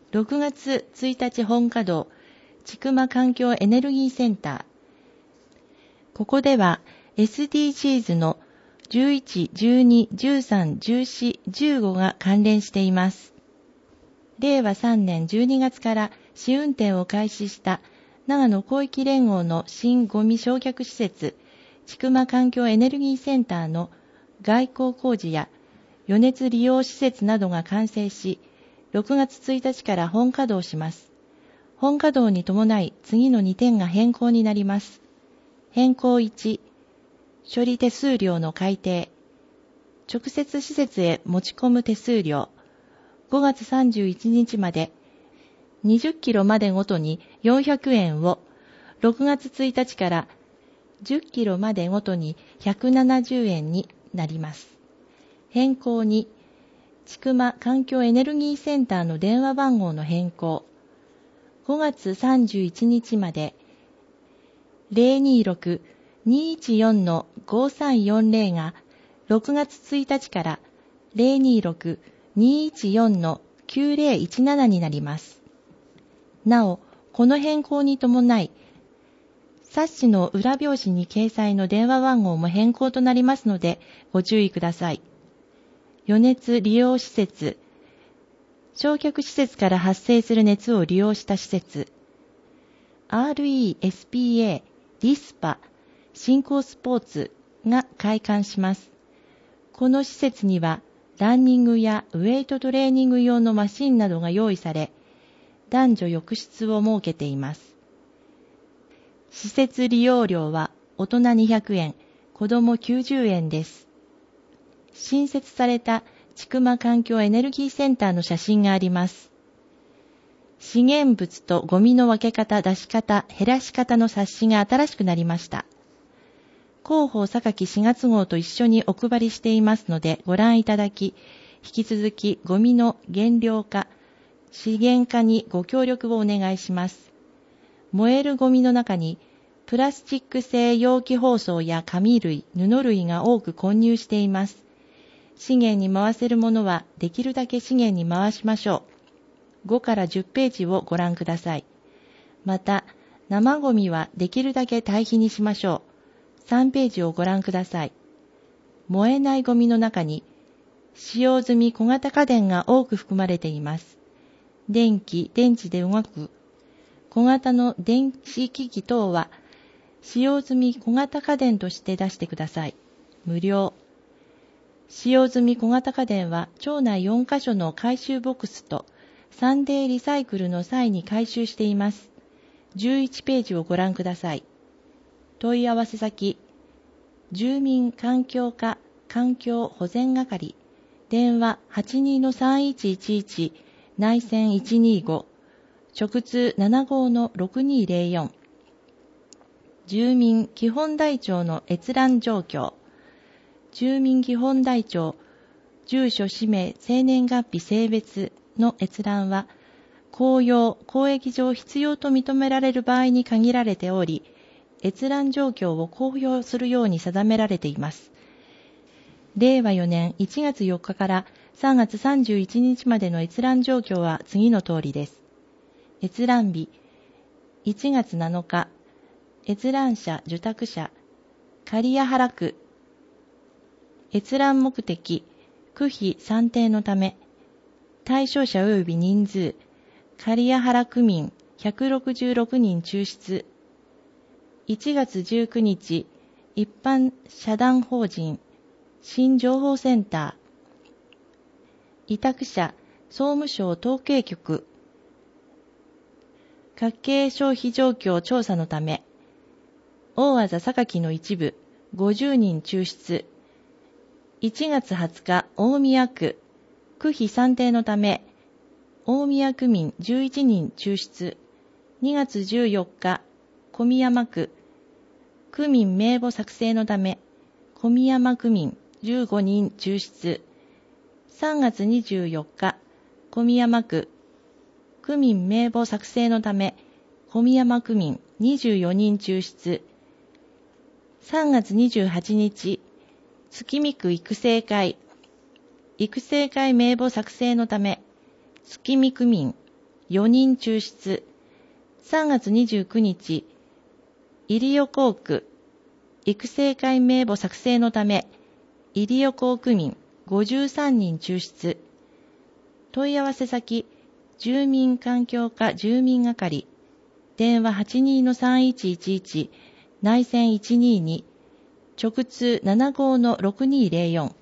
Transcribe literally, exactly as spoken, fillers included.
ろくがつついたち本稼働、千曲環境エネルギーセンター。ここでは エスディージーズ のじゅういち、じゅうに、じゅうさん、じゅうよん、じゅうごが関連しています。れいわさんねんじゅうにがつから試運転を開始した長野広域連合の新ゴミ焼却施設、千曲環境エネルギーセンターの外構工事や余熱利用施設などが完成し、ろくがつついたちから本稼働します。本稼働に伴い次のにてんが変更になります。変更いち、処理手数料の改定。直接施設へ持ち込む手数料。ごがつさんじゅういちにちまでにじゅっキロまでごとによんひゃくえんを、ろくがつついたちからじゅっキロまでごとにひゃくななじゅうえんになります。変更に、千曲環境エネルギーセンターの電話番号の変更。ごがつさんじゅういちにちまで ゼロにーろく にーいちよん のごさんよんゼロがろくがつついたちからゼロにーろく にーいちよん のきゅうゼロいちななになります。なお、この変更に伴い、冊子の裏表紙に掲載の電話番号も変更となりますのでご注意ください。余熱利用施設、焼却施設から発生する熱を利用した施設、アールイーエスピーエー、ディスパ、新興スポーツが開館します。この施設にはランニングやウェイトトレーニング用のマシンなどが用意され、男女浴室を設けています。施設利用料は大人にひゃくえん、子どもきゅうじゅうえんです。新設された千曲環境エネルギーセンターの写真があります。資源物とゴミの分け方、出し方、減らし方の冊子が新しくなりました。広報榊しがつ号と一緒にお配りしていますのでご覧いただき、引き続きゴミの減量化、資源化にご協力をお願いします。燃えるゴミの中にプラスチック製容器包装や紙類、布類が多く混入しています。資源に回せるものはできるだけ資源に回しましょう。ごからじゅっページをご覧ください。また、生ゴミはできるだけ堆肥にしましょう。さんページをご覧ください。燃えないゴミの中に使用済み小型家電が多く含まれています。電気、電池で動く小型の電子機器等は使用済み小型家電として出してください。無料。使用済み小型家電は町内よんカ所の回収ボックスとサンデーリサイクルの際に回収しています。じゅういちページをご覧ください。問い合わせ先、住民環境課環境保全係、電話 はちにーさんいちいちいち、内線いちにーご、直通 ななごーろくにーゼロよん、住民基本台帳の閲覧状況、住民基本台帳、住所、氏名、生年月日、性別の閲覧は、公用、公益上必要と認められる場合に限られており、閲覧状況を公表するように定められています。れいわよねんいちがつよっかからさんがつさんじゅういちにちまでの閲覧状況は次の通りです。閲覧日、いちがつなのか、閲覧者、受託者、刈谷原区、閲覧目的、区費算定のため、対象者及び人数、刈谷原区民ひゃくろくじゅうろくにん抽出。いちがつじゅうくにち、一般社団法人、新情報センター、委託者、総務省統計局、家計消費状況調査のため、大字榊の一部、ごじゅうにん抽出。いちがつはつか、大宮区、区費算定のため、大宮区民じゅういちにん抽出。にがつじゅうよっか、小宮山区、区民名簿作成のため、小宮山区民じゅうごにん抽出。さんがつにじゅうよっか、小宮山区、区民名簿作成のため、小宮山区民にじゅうよにん抽出。さんがつにじゅうはちにち、月見区育成会、育成会名簿作成のため、月見区民よにん抽出。さんがつにじゅうくにち、入予校区、育成会名簿作成のため、入予校区民ごじゅうさんにん抽出。問い合わせ先、住民環境課住民係、電話 はちにーのさんいちいちいち、内線いちにーに、直通 ななごーのろくにーぜろよん。